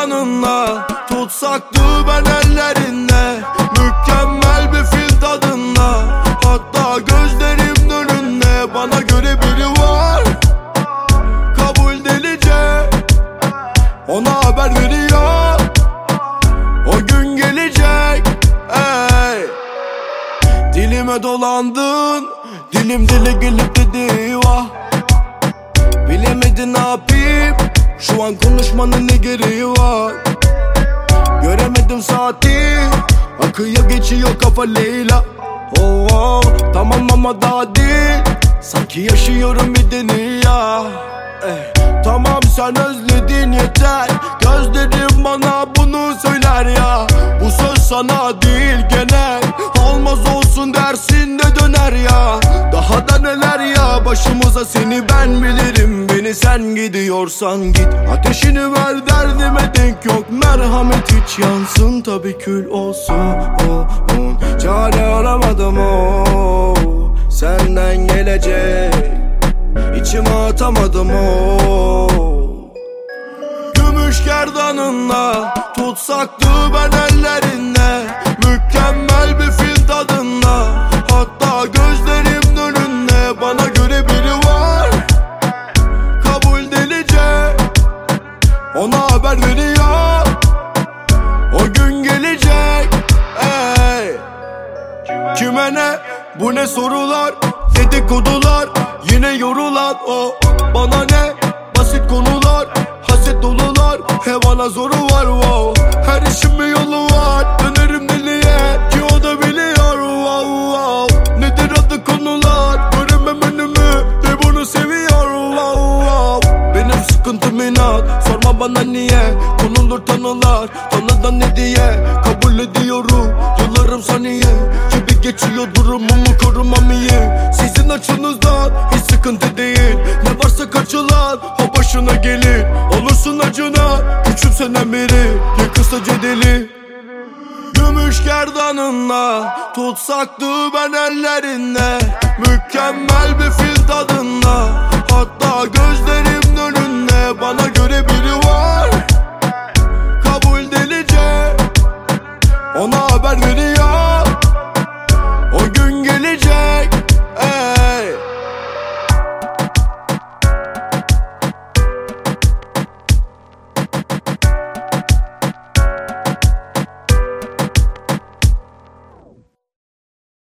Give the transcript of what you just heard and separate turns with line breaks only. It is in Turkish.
gerdanınla tutsaktı ben ellerinde. Mükemmel bir fil tadında, hatta gözlerimin önünde. Bana göre biri var, kabul delice, ona haber veriyor, o gün gelecek. Ey, dilime dolandın, dilim dile gelip dedi vah. Bilemedin ne yapayım, şu an konuşmanın ne gereği var. Göremedim saati, akıyor geçiyor kafa Leyla. Oh, oh, tamam ama daha değil, sanki yaşıyorum bir dünya. Tamam sen özledin yeter, gözlerim bana bunu söyler ya. Bu söz sana değil genel, olmaz olsun dersin de döner ya. Daha da neler ya başımıza, seni ben bilirim, beni sen gidiyorsan git. Ateşini ver derdime denk yok, merhamet hiç yansın tabi kül olsun. Çare aramadım o, senden gelecek, İçime atamadım o. Gümüş gerdanınla tutsaktı ben ellerinde. Mükemmel bir fil tadında, hatta gözlerimin önünde. Bana göre biri var, kabul delice, ona haber veriyor, o gün gelecek. Ey, kime ne, bu ne sorular, dedikodular, yine yorulan o. Bana ne, basit konular, haset dolular, hevana zoru var wow. Her işin bir yolu var, dönerim deliye ki o da biliyor wow, wow. Nedir adı konular, göremem önümü de bunu seviyor wow, wow. Benim sıkıntım inat, sorma bana niye. Konulur tanılar, tanıdan ne diye. Kabul ediyorum, yıllarım saniye. Gibi geçiyor durumumu korumam iyi. Sizin açınızdan hiç sıkıntı değil, ne varsa kaçılan o başına gelir. Olursun acına, küçümsenen biri, ya kısaca deli. Gümüş gerdanınla tutsaktı ben ellerinde. Mükemmel bir fil tadında, hatta gözlerimin önünde. Bana göre biri var, kabul delice, ona haber veriyor,